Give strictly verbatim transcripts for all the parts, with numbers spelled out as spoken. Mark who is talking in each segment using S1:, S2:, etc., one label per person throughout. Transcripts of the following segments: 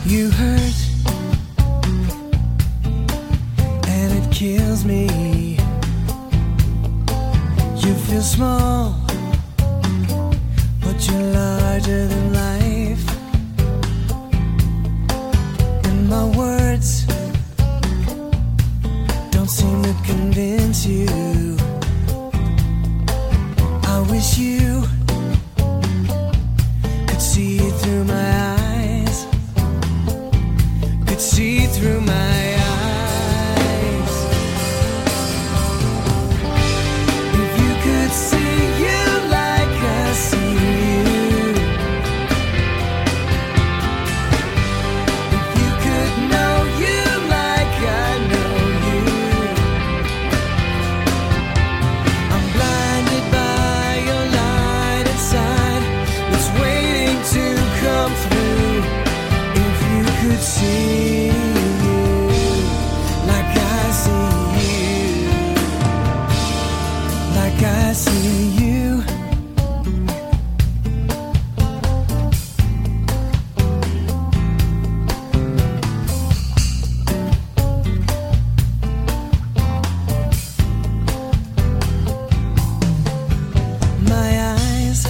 S1: You hurt, and it kills me. You feel small, but you're larger than life. And my words don't seem to convince you. I wish you could see through my eyes, could see through my eyes. If you could see you like I see you, if you could know you like I know you, I'm blinded by your light inside, it's waiting to come through. If you could see like I see you, like I see you. My eyes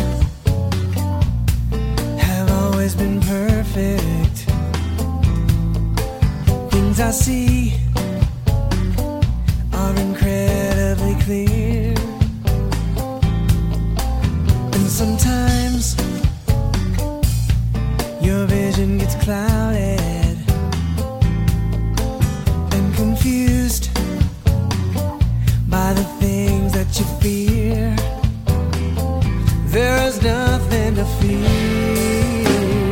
S1: have always been perfect. Things I see are incredibly clear. And sometimes your vision gets clouded and confused by the things that you fear. There is nothing to fear.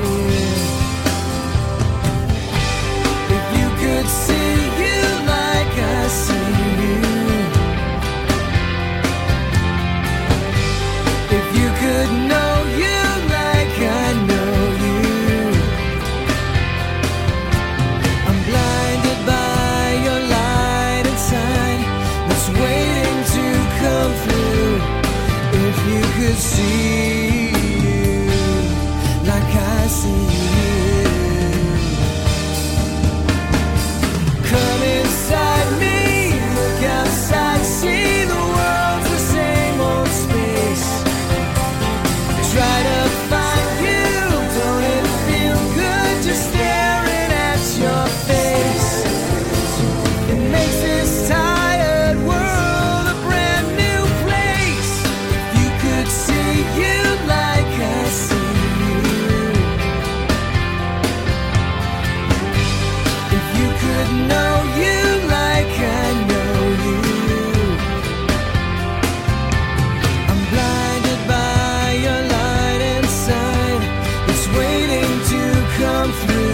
S1: If you could see you like I see you, if you could know you like I know you, I'm blinded by your light inside, that's waiting to come through. If you could see you like I see you, come inside me, look outside, see the world's the same old space. Try to find you, don't it feel good just staring at your face? It makes this tired world a brand new place. If you could see you like I see you, if you could know you like I know you, I'm blinded by your light inside, it's waiting to come through.